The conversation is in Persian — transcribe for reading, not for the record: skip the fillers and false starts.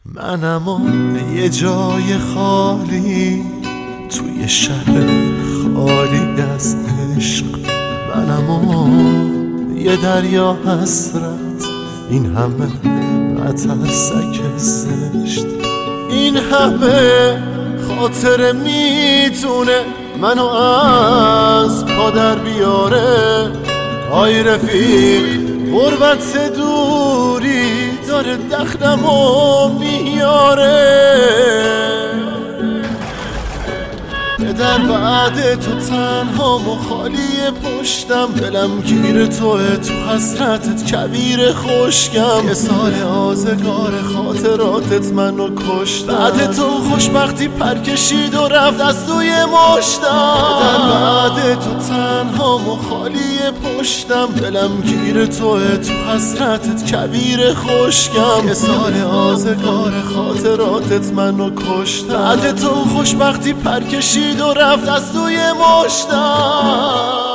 منم یه جای خالی توی شهر خالی از عشق، منم یه دریا حسرت، این همه مترسک زشت، این همه خاطره میتونه منو از پا در بیاره. آی رفیق غربت دوری داره دخنمو میاره، در بعد تو تنها و خالی پشتم، دلم گیر توه تو حسرتت کویر خشکم. یه سال آزگار خاطراتت منو کشت، بعد تو خوشبختی پر کشید و رفت از توی مشتم. در بعد تو تنها و خالی پشتم، دلم گیر توه تو حسرتت کویر خشکم. یه سال آزگار خاطراتت منو کشت، بعد تو خوشبختی پر کشید و رفت از توی مشتم.